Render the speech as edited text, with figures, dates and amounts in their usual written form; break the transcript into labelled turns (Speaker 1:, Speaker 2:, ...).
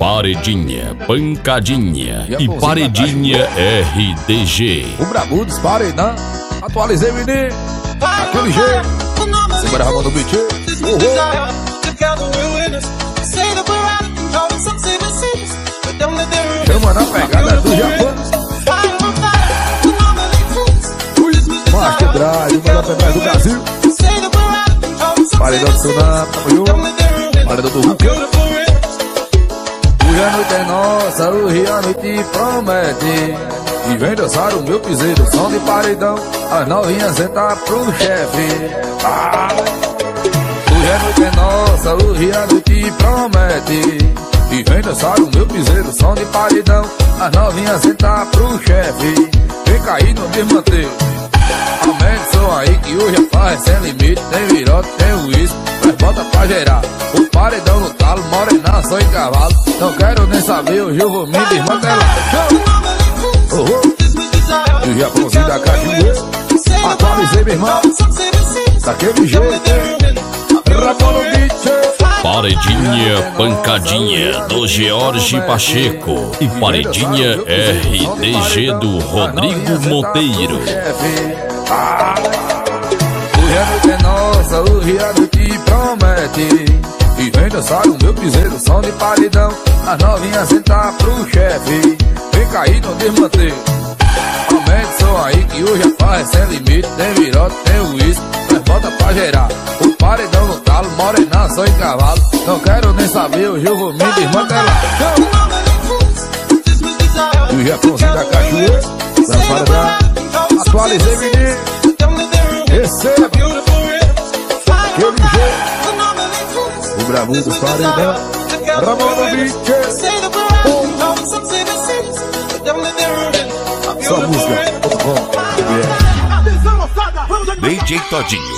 Speaker 1: Paredinha, Pancadinha e Paredinha RDG.
Speaker 2: O brabo dos paredão. Atualizei, menino. Aquele jeito. Segura a mão do bicho. Chama na pegada do Japão. Master Drive, o melhor pendrive do Brasil. Paredão do Tsunami, tamo junto. Paredão do Hulk. Hoje a noite é nossa, hoje a noite promete. E vem dançar o meu piseiro, som de paredão. As novinhas sentar pro chefe. Hoje a noite é nossa, hoje a noite promete. E vem dançar o meu piseiro, som de paredão. As novinhas sentar pro chefe. Vem cair no mesmo manter. Aumente o som aí que hoje a farra é sem limite. Tem virote, tem uísque, mas bota pra gerar. O paredão no talo, morena, só em cavalo. Não quero nem saber, hoje eu vou me desmantelar. E o Japãozinho da cajueira. Atualizei, meu irmão. Daquele jeito. Rapolo bicho.
Speaker 1: Paredinha, Pancadinha do George Pacheco e Paredinha RDG do Rodrigo Monteiro.
Speaker 2: Hoje a noite é nossa, hoje a noite promete. E vem dançar o meu piseiro, som de paredão. As novinhas sentar pro chefe. Vem cair no desmanter. Aumente o som aí que hoje a farra é sem limite. Tem virote, tem uísque, mas bota pra gerar. O paredão no talo, morena, só em cavalo. Não quero nem saber, hoje eu vou me desmantelar. E o Japãozinho da cajueira. Vamos paredão. Atualizei, menino. Receba. Aquele jeito. O bravo dos paredão. Ramon do bicho. Só música.
Speaker 1: DJ Todinho.